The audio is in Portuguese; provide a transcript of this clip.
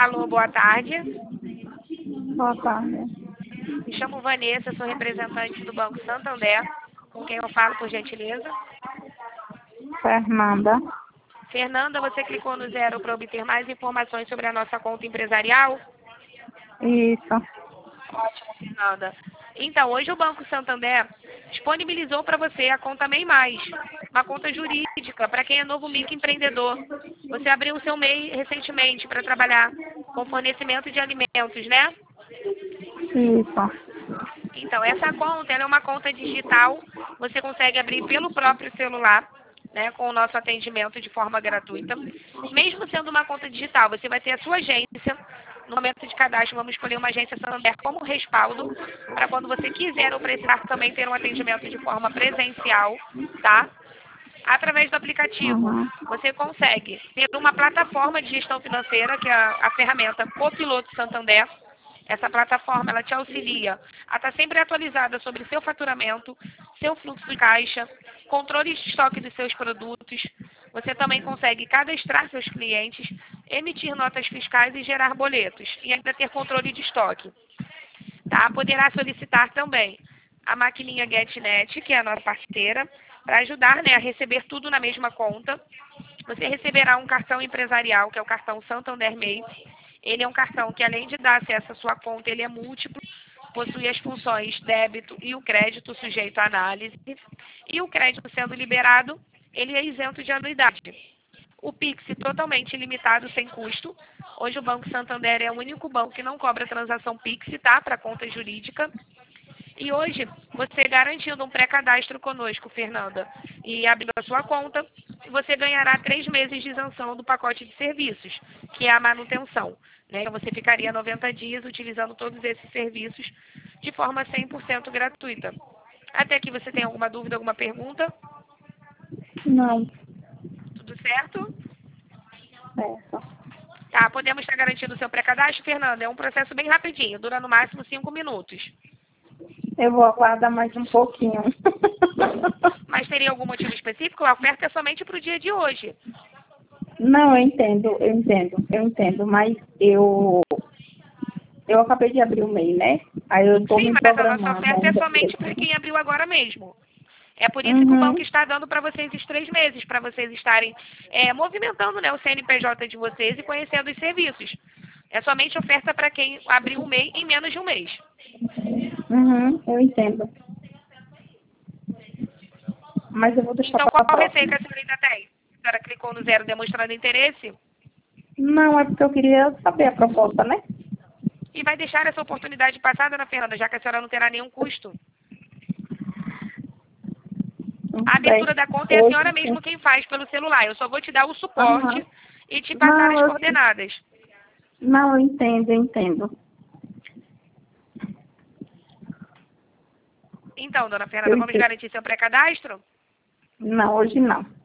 Alô, boa tarde. Boa tarde. Me chamo Vanessa, sou representante do Banco Santander. Com quem eu falo, por gentileza? Fernanda. Fernanda, você clicou no 0 para obter mais informações sobre a nossa conta empresarial? Isso. Ótimo, Fernanda. Então, hoje o Banco Santander disponibilizou para você a conta MEI Mais, uma conta jurídica para quem é novo microempreendedor. Você abriu o seu MEI recentemente para trabalhar com fornecimento de alimentos, né? Isso. Então, essa conta ela é uma conta digital, você consegue abrir pelo próprio celular, né, com o nosso atendimento de forma gratuita. Mesmo sendo uma conta digital, você vai ter a sua agência. No momento de cadastro, vamos escolher uma agência Santander como respaldo, para quando você quiser ou precisar também ter um atendimento de forma presencial, tá? Através do aplicativo, Uhum. você consegue ter uma plataforma de gestão financeira, que é a ferramenta Copiloto Santander. Essa plataforma ela te auxilia a estar sempre atualizada sobre o seu faturamento, seu fluxo de caixa, controle de estoque dos seus produtos. Você também consegue cadastrar seus clientes, emitir notas fiscais e gerar boletos, e ainda ter controle de estoque. Tá? Poderá solicitar também a maquininha GetNet, que é a nossa parceira, para ajudar, né, a receber tudo na mesma conta. Você receberá um cartão empresarial, que é o cartão Santander MEI. Ele é um cartão que, além de dar acesso à sua conta, ele é múltiplo, possui as funções débito e o crédito sujeito à análise. E o crédito sendo liberado, ele é isento de anuidade. O Pix totalmente ilimitado, sem custo. Hoje o Banco Santander é o único banco que não cobra transação Pix, tá? Para conta jurídica. E hoje, você garantindo um pré-cadastro conosco, Fernanda, e abrindo a sua conta, você ganhará 3 meses de isenção do pacote de serviços, que é a manutenção. Né? Então, você ficaria 90 dias utilizando todos esses serviços de forma 100% gratuita. Até aqui você tem alguma dúvida, alguma pergunta? Não. Tudo certo? Certo. Tá, podemos estar garantindo o seu pré-cadastro, Fernanda? É um processo bem rapidinho, dura no máximo 5 minutos. Eu vou aguardar mais um pouquinho. Mas teria algum motivo específico? A oferta é somente para o dia de hoje. Não, eu entendo, mas eu acabei de abrir o MEI, né? Aí eu tô Sim, me mas a nossa programando oferta é ainda somente para direitinho. quem abriu agora mesmo. É por isso que o banco Uhum. está dando para vocês esses 3 meses, para vocês estarem movimentando, né, o CNPJ de vocês e conhecendo os serviços. É somente oferta para quem abriu o MEI em menos de um mês. Uhum, eu entendo. Mas eu vou deixar Então, para a qual receio que próxima. a senhora ainda tem? A senhora clicou no 0 demonstrando interesse Não, é porque eu queria saber a proposta, né? e vai deixar essa oportunidade passar, dona Fernanda, já que a senhora não terá nenhum custo. Não A sei. abertura da conta é a senhora Hoje sim. mesmo quem faz pelo celular. Eu só vou te dar o suporte Aham. e te passar Não, as coordenadas. não, eu entendo. Então, dona Fernanda, Eu vamos entendo. garantir seu pré-cadastro? Não, hoje não.